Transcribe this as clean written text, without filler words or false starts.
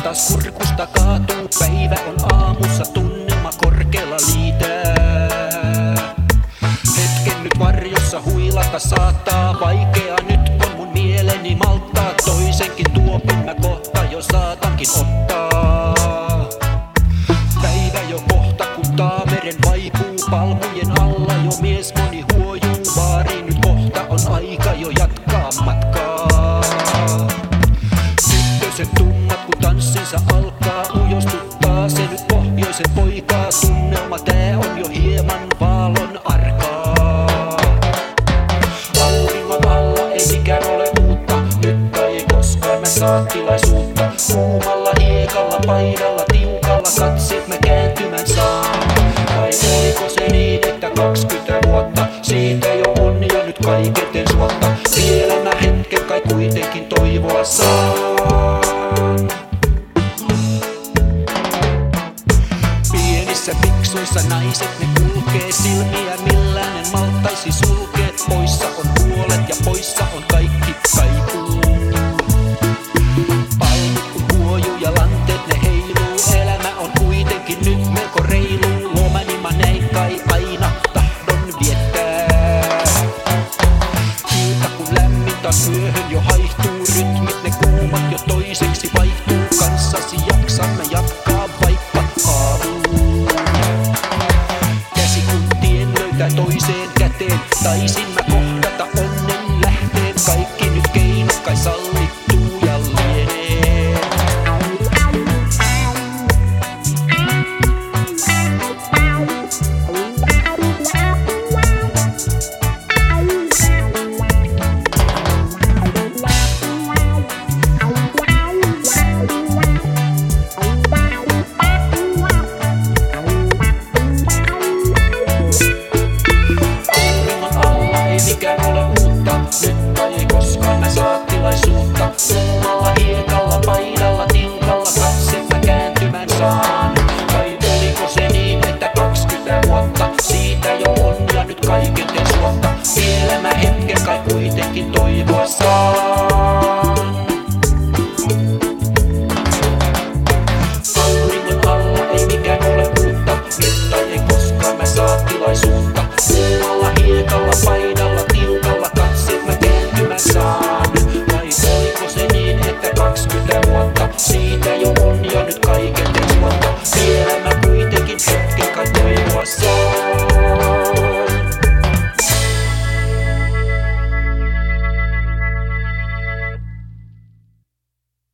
taas kurkusta kaatuu, päivä on aamussa, tunnelma korkealla liitää. Hetken nyt varjossa huilata saattaa, vaikea nyt on mun mieleni malttaa. Toisenkin tuopin mä kohta jo saatankin ottaa. Päivä jo kohta kun taameren vaipuu, palmujen alla jo mies moni huojuu. Baariin nyt kohta on aika jo jatkaa matkaa. Tyttöset tummat kun tanssinsa alkaa, ujostuttaa se nyt pohjoisen poikaa. Tunnelma tää on jo hieman vaalon arkaa. Auringon alla ei mikään ole uutta, nyt ei koskaan mä saa tilaisuutta. Kuumalla hiekalla paidalla tiukalla katsit mä kääntymän saan. Vai oliko se niin, että 20 vuotta siitä jo on ja nyt kaiketen suotta. Vielä mä hetken kai kuitenkin toivoa saan. Pienissä fiksuissa naiset ne